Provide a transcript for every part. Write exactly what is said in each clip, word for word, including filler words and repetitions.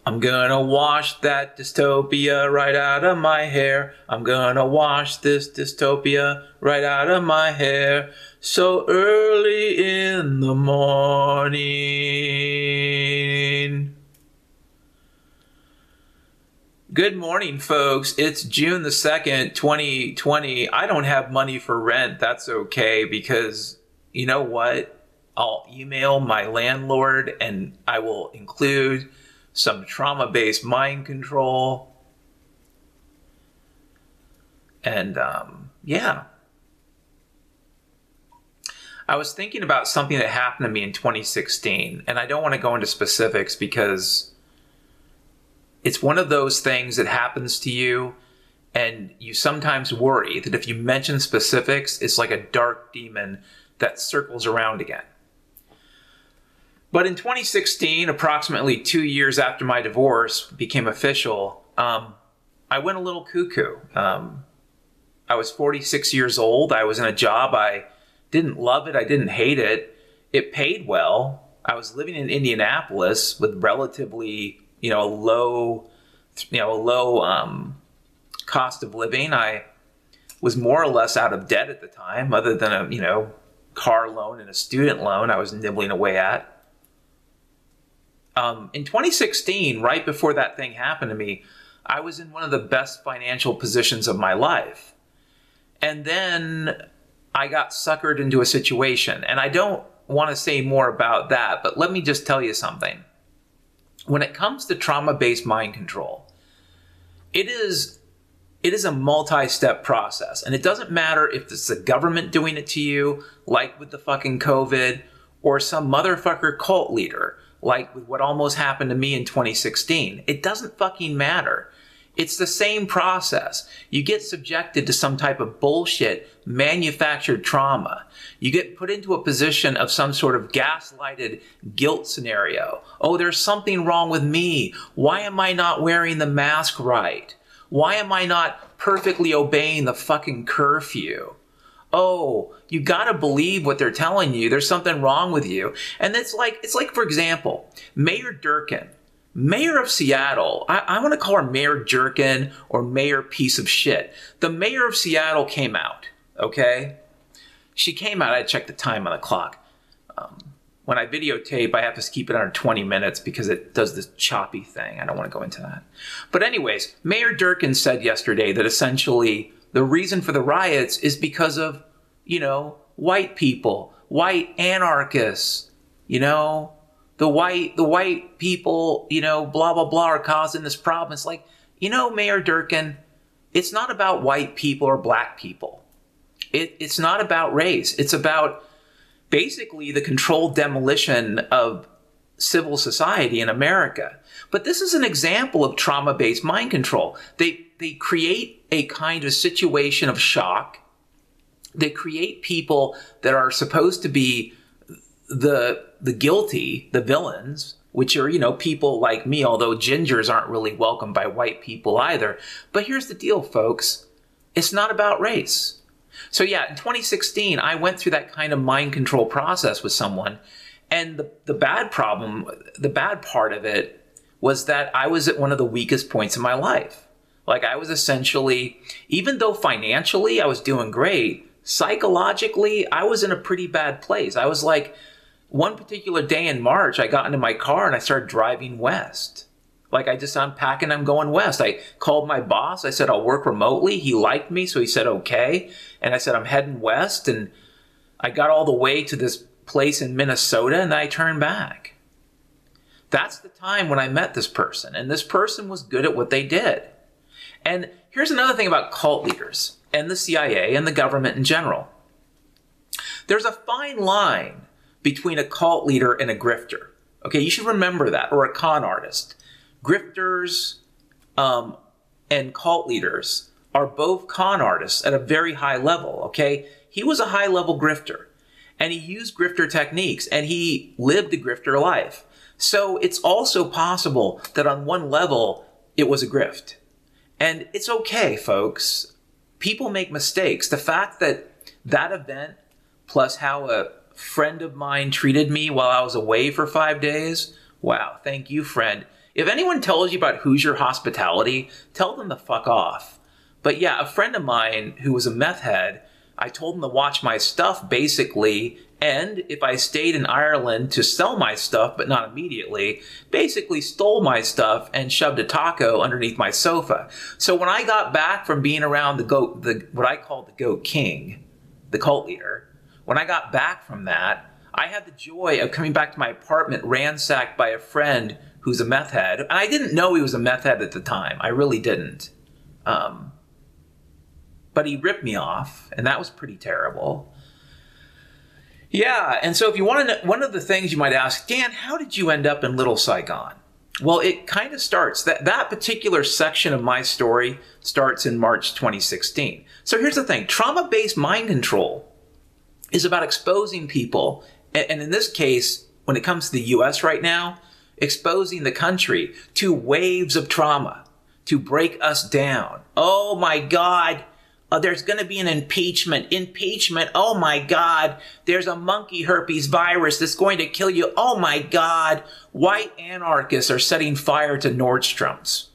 I'm gonna wash that dystopia right out of my hair. I'm gonna wash this dystopia right out of my hair. So early in the morning. Good morning, folks. It's June the second, twenty twenty. I don't have money for rent. That's okay, because you know what? I'll email my landlord and I will include some trauma-based mind control. And um, yeah. I was thinking about something that happened to me in twenty sixteen, and I don't want to go into specifics because it's one of those things that happens to you and you sometimes worry that if you mention specifics, it's like a dark demon that circles around again. But in twenty sixteen, approximately two years after my divorce became official, um, I went a little cuckoo. Um, I was forty-six years old. I was in a job. I didn't love it. I didn't hate it. It paid well. I was living in Indianapolis with relatively, you know, low, you know, low um, cost of living. I was more or less out of debt at the time, other than a, you know, car loan and a student loan I was nibbling away at. Um, in twenty sixteen, right before that thing happened to me, I was in one of the best financial positions of my life. And then I got suckered into a situation. And I don't want to say more about that, but let me just tell you something. When it comes to trauma-based mind control, it is, it is a multi-step process. And it doesn't matter if it's the government doing it to you, like with the fucking COVID, or some motherfucker cult leader, like with what almost happened to me in twenty sixteen. It doesn't fucking matter. It's the same process. You get subjected to some type of bullshit manufactured trauma. You get put into a position of some sort of gaslighted guilt scenario. Oh, there's something wrong with me. Why am I not wearing the mask right? Why am I not perfectly obeying the fucking curfew? Oh, you gotta believe what they're telling you. There's something wrong with you. And it's like, it's like, for example, Mayor Durkan, mayor of Seattle. I, I want to call her Mayor Jerkin or Mayor Piece of Shit. The mayor of Seattle came out, okay? She came out. I checked the time on the clock. Um, when I videotape, I have to keep it under twenty minutes because it does this choppy thing. I don't want to go into that. But anyways, Mayor Durkan said yesterday that essentially the reason for the riots is because of, you know, white people, white anarchists, you know, the white, the white people, you know, blah, blah, blah, are causing this problem. It's like, you know, Mayor Durkan, it's not about white people or black people. It, it's not about race. It's about basically the controlled demolition of civil society in America. But this is an example of trauma-based mind control. They, they create a kind of situation of shock. They create people that are supposed to be the the guilty, the villains, which are, you know, people like me, although gingers aren't really welcomed by white people either. But here's the deal, folks. It's not about race. So yeah, in twenty sixteen, I went through that kind of mind control process with someone. And the, the bad problem, the bad part of it was that I was at one of the weakest points in my life. Like I was essentially, even though financially I was doing great, psychologically, I was in a pretty bad place. I was like, one particular day in March, I got into my car and I started driving west. Like I just, I'm packing, I'm going west. I called my boss. I said, I'll work remotely. He liked me, so he said, okay. And I said, I'm heading west. And I got all the way to this place in Minnesota and I turned back. That's the time when I met this person. And this person was good at what they did. And here's another thing about cult leaders and the C I A and the government in general. There's a fine line between a cult leader and a grifter. Okay, you should remember that, or a con artist. Grifters um, and cult leaders are both con artists at a very high level, okay? He was a high-level grifter, and he used grifter techniques, and he lived a grifter life. So it's also possible that on one level, it was a grift. And it's okay, folks. People make mistakes. The fact that that event, plus how a friend of mine treated me while I was away for five days, wow, thank you, friend. If anyone tells you about Hoosier hospitality, tell them to fuck off. But yeah, a friend of mine who was a meth head, I told him to watch my stuff basically, and if I stayed in Ireland to sell my stuff, but not immediately, basically stole my stuff and shoved a taco underneath my sofa. So when I got back from being around the goat, the what I call the Goat King, the cult leader, when I got back from that, I had the joy of coming back to my apartment ransacked by a friend who's a meth head. And I didn't know he was a meth head at the time. I really didn't. Um, but he ripped me off, and that was pretty terrible. Yeah, and so if you want to know, one of the things you might ask, Dan, how did you end up in Little Saigon? Well, it kind of starts, that, that particular section of my story starts in March twenty sixteen. So here's the thing, trauma-based mind control is about exposing people, and, and in this case, when it comes to the U S right now, exposing the country to waves of trauma, to break us down. Oh my God. Uh, there's going to be an impeachment. Impeachment. Oh my God. There's a monkey herpes virus that's going to kill you. Oh my God. White anarchists are setting fire to Nordstrom's.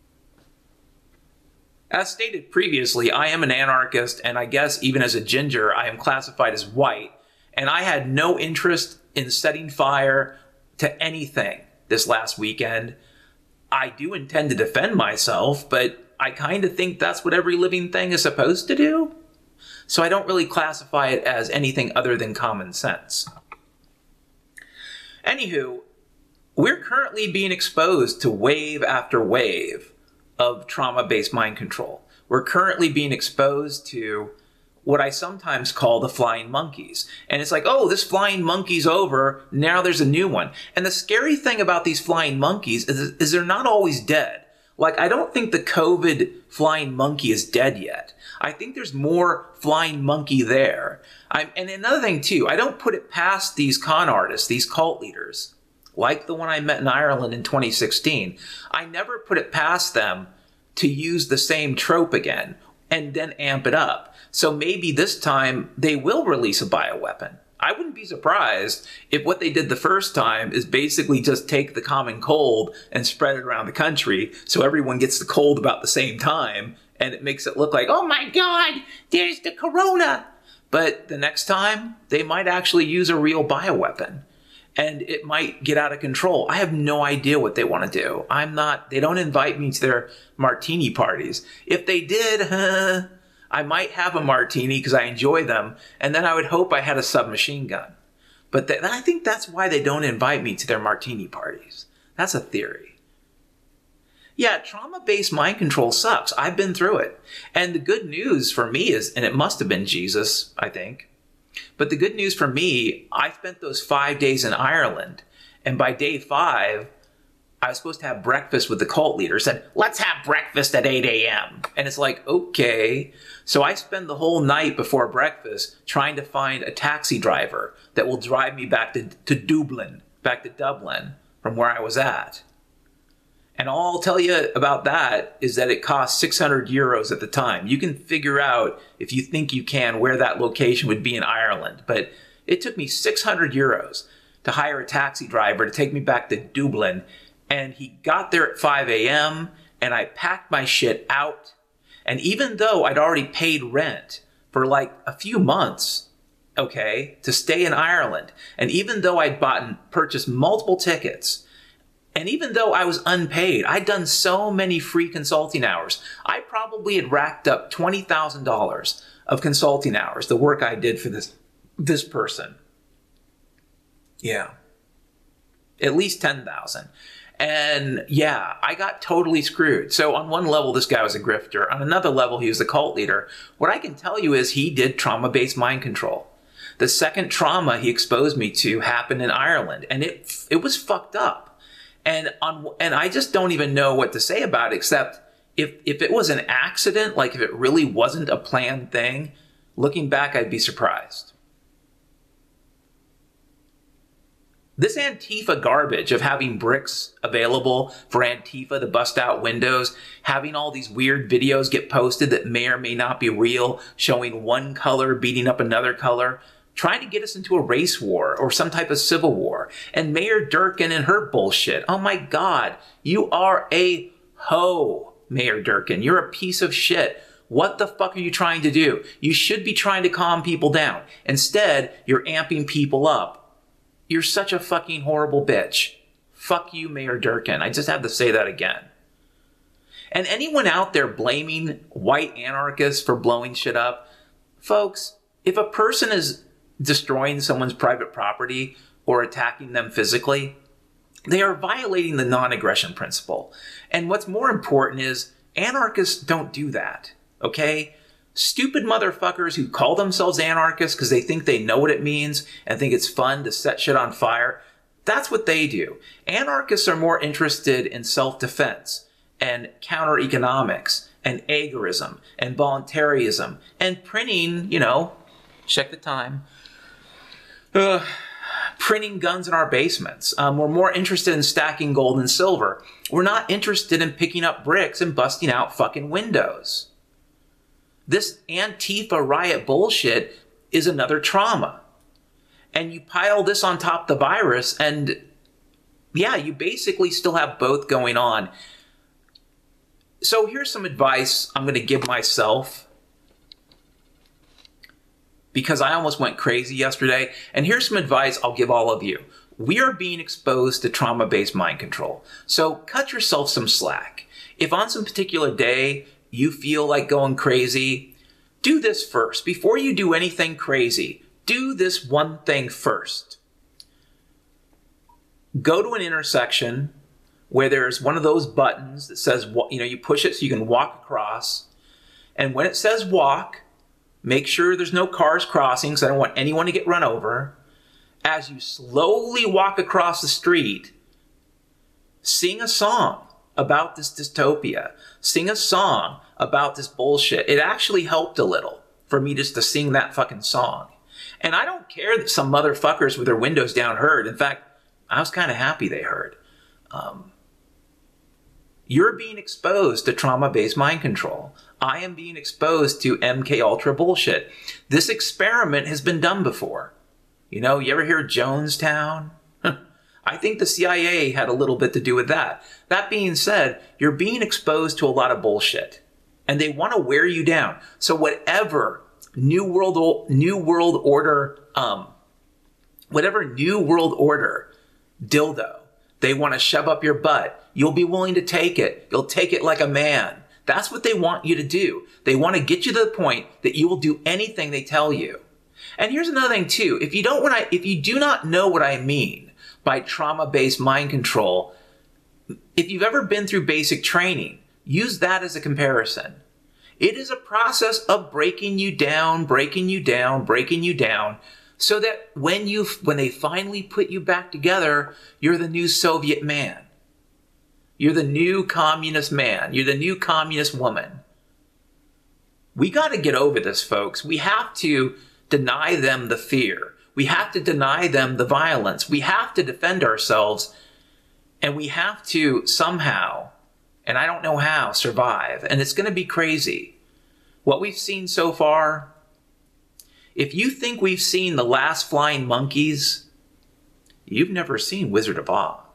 As stated previously, I am an anarchist, and I guess even as a ginger, I am classified as white, and I had no interest in setting fire to anything this last weekend. I do intend to defend myself, but I kind of think that's what every living thing is supposed to do. So I don't really classify it as anything other than common sense. Anywho, we're currently being exposed to wave after wave of trauma-based mind control. We're currently being exposed to what I sometimes call the flying monkeys. And it's like, oh, this flying monkey's over, now there's a new one. And the scary thing about these flying monkeys is, is they're not always dead. Like, I don't think the COVID flying monkey is dead yet. I think there's more flying monkey there. I'm, and another thing, too, I don't put it past these con artists, these cult leaders, like the one I met in Ireland in twenty sixteen. I never put it past them to use the same trope again and then amp it up. So maybe this time they will release a bioweapon. I wouldn't be surprised if what they did the first time is basically just take the common cold and spread it around the country so everyone gets the cold about the same time, and it makes it look like, oh my God, there's the corona. But the next time, they might actually use a real bioweapon, and it might get out of control. I have no idea what they want to do. I'm not, they don't invite me to their martini parties. If they did, huh, I might have a martini because I enjoy them, and then I would hope I had a submachine gun. But th- I think that's why they don't invite me to their martini parties. That's a theory. Yeah, trauma-based mind control sucks. I've been through it. And the good news for me is, and it must have been Jesus, I think, but the good news for me, I spent those five days in Ireland, and by day five, I was supposed to have breakfast with the cult leader. Said, let's have breakfast at eight a.m. And it's like, okay. So I spend the whole night before breakfast trying to find a taxi driver that will drive me back to, to Dublin, back to Dublin from where I was at. And all I'll tell you about that is that it cost six hundred euros at the time. You can figure out, if you think you can, where that location would be in Ireland. But it took me six hundred euros to hire a taxi driver to take me back to Dublin. And he got there at five a.m. and I packed my shit out. And even though I'd already paid rent for like a few months, okay, to stay in Ireland, and even though I'd bought and purchased multiple tickets, and even though I was unpaid, I'd done so many free consulting hours. I probably had racked up twenty thousand dollars of consulting hours, the work I did for this, this person. Yeah. At least ten thousand dollars. And yeah, I got totally screwed. So on one level, this guy was a grifter. On another level, he was a cult leader. What I can tell you is he did trauma-based mind control. The second trauma he exposed me to happened in Ireland, and it it was fucked up. And on and I just don't even know what to say about it, except if if it was an accident, like if it really wasn't a planned thing, looking back, I'd be surprised. This Antifa garbage of having bricks available for Antifa to bust out windows, having all these weird videos get posted that may or may not be real, showing one color beating up another color, trying to get us into a race war or some type of civil war. And Mayor Durkan and her bullshit. Oh my God, you are a hoe, Mayor Durkan. You're a piece of shit. What the fuck are you trying to do? You should be trying to calm people down. Instead, you're amping people up. You're such a fucking horrible bitch. Fuck you, Mayor Durkan. I just had to say that again. And anyone out there blaming white anarchists for blowing shit up, folks, if a person is destroying someone's private property or attacking them physically, they are violating the non-aggression principle. And what's more important is anarchists don't do that, okay? Stupid motherfuckers who call themselves anarchists because they think they know what it means and think it's fun to set shit on fire, that's what they do. Anarchists are more interested in self-defense and counter-economics and agorism and voluntarism and printing, you know, check the time, uh, printing guns in our basements. Um, we're more interested in stacking gold and silver. We're not interested in picking up bricks and busting out fucking windows. This Antifa riot bullshit is another trauma. And you pile this on top of the virus and yeah, you basically still have both going on. So here's some advice I'm going to give myself because I almost went crazy yesterday. And here's some advice I'll give all of you. We are being exposed to trauma-based mind control. So cut yourself some slack. If on some particular day you feel like going crazy, do this first. Before you do anything crazy, do this one thing first. Go to an intersection where there's one of those buttons that says, you know, you push it so you can walk across. And when it says walk, make sure there's no cars crossing because I don't want anyone to get run over. As you slowly walk across the street, sing a song about this dystopia. Sing a song about this bullshit. It actually helped a little for me just to sing that fucking song. And I don't care that some motherfuckers with their windows down heard. In fact, I was kind of happy they heard. Um, You're being exposed to trauma-based mind control. I am being exposed to M K Ultra bullshit. This experiment has been done before. You know, you ever hear Jonestown? I think the C I A had a little bit to do with that. That being said, you're being exposed to a lot of bullshit. And they want to wear you down. So whatever New World, New World Order, um, whatever New World Order dildo they want to shove up your butt, you'll be willing to take it. You'll take it like a man. That's what they want you to do. They want to get you to the point that you will do anything they tell you. And here's another thing too. If you don't, when I, if you do not know what I mean by trauma-based mind control, if you've ever been through basic training, use that as a comparison. It is a process of breaking you down, breaking you down, breaking you down, so that when you, when they finally put you back together, you're the new Soviet man. You're the new communist man. You're the new communist woman. We got to get over this, folks. We have to deny them the fear. We have to deny them the violence. We have to defend ourselves. And we have to somehow, and I don't know how, survive. And it's going to be crazy. What we've seen so far, if you think we've seen the last flying monkeys, you've never seen Wizard of Oz.